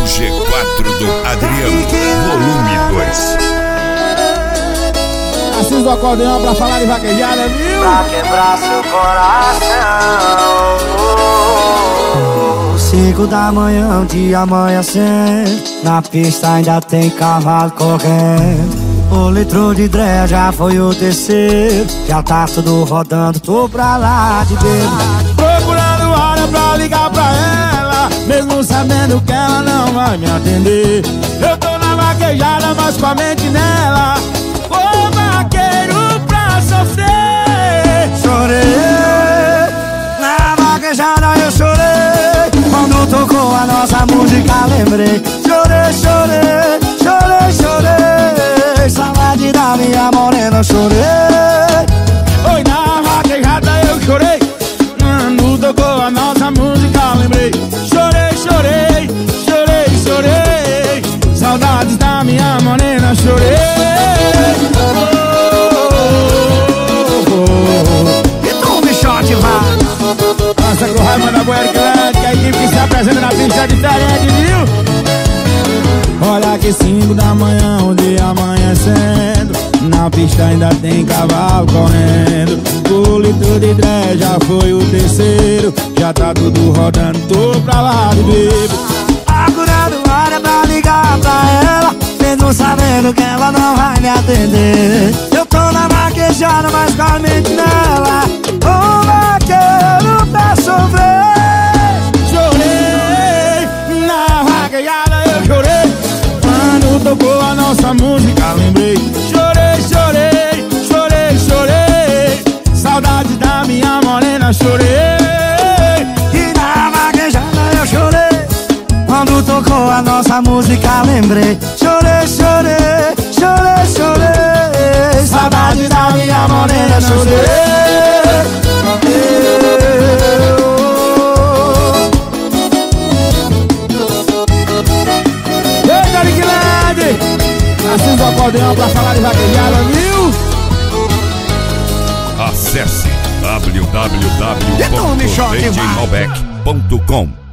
G4 do Adriano, volume 2. Assis do acordeão pra falar de vaquejada, viu? Pra quebrar seu coração. 5 da manhã, o dia amanhecendo. Na pista ainda tem cavalo correndo. O litro de dreia já foi o terceiro. Já tá tudo rodando, tô pra lá de bebo. Procurando hora pra ligar pra ela, mesmo sabendo que ela não vai me atender. Eu tô na vaquejada, mas com a mente nela. Ô vaqueiro pra sofrer. Chorei, na vaquejada eu chorei. Quando tocou a nossa música lembrei. Chorei, chorei, chorei, chorei. Saudade da minha morena, chorei. Oi, na vaquejada eu chorei. Quando tocou a nossa música lembrei. Chorei, chorei, chorei, chorei. Saudades da minha morena, chorei. E tu, bichote, vai. Nossa, com raiva da Boer Grande, que a equipe que se apresenta na pista é diferente, viu? Olha que 5 da manhã, o dia amanhecendo. Na pista ainda tem cavalo correndo. O litro de dreia já foi o terceiro. Já tá tudo rodando, tô pra lá de bebo. Procurando hora pra ligar pra ela, mesmo sabendo que ela não vai me atender. Eu tô na vaquejada, mas com a mente nela. Ô vaqueiro pra sofrer. Chorei, na vaquejada eu chorei. Quando tocou a nossa música lembrei. Chorei, chorei, chorei, chorei. Saudade da minha morena, chorei. E na vaquejada eu chorei. Quando tocou a nossa música lembrei. Chorei, chorei, chorei, chorei. Saudade da minha morena, chorei. Eita, Liquilade! Assis do acordeão pra falar de vaquejada, viu? Acesse www.djmalbec.com